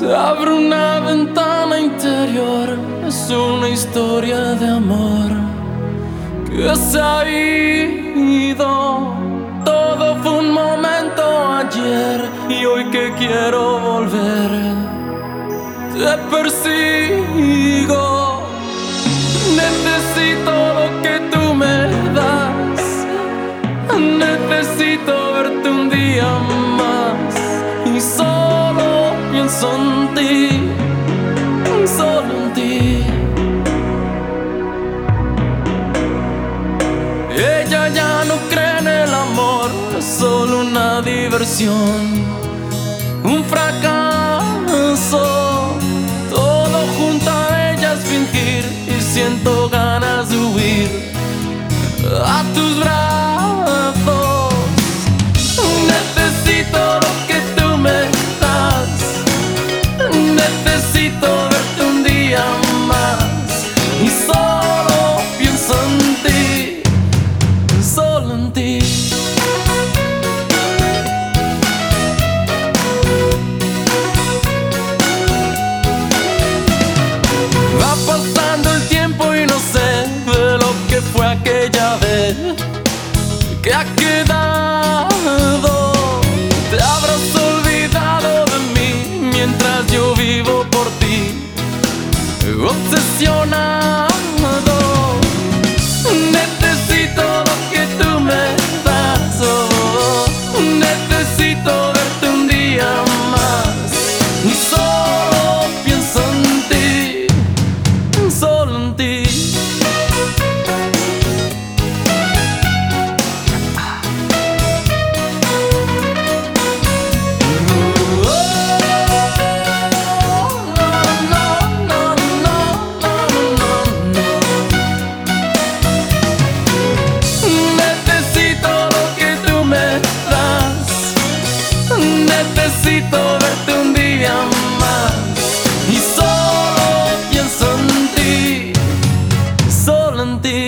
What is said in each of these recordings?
Se abre una ventana interior, es una historia de amor que se ha ido. Todo fue un momento ayer y hoy que quiero volver, te persigo. Necesito lo que tú me das, necesito verte un día más y solo pienso en ti, solo en ti. Ella ya no cree en el amor, es solo una diversión, un fracaso. Todo junto a ella es fingir y siento ganas de huir a tus brazos. Necesito lo que tú me das, necesito verte un día más y solo pienso en ti, solo en ti. Va pasando el tiempo y no sé de lo que fue aquella vez que ha quedado. Te habrás olvidado de mí mientras yo vivo por ti, obsesionado. Necesito lo que tú me das, oh, necesito verte un día más y solo pienso en ti, solo en ti. Necesito verte un día más y solo pienso en ti, solo en ti.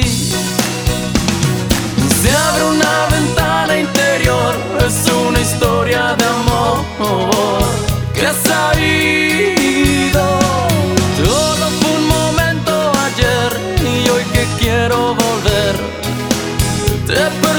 Se abre una ventana interior, es una historia de amor que se ha ido. Todo fue un momento ayer y hoy que quiero volver, te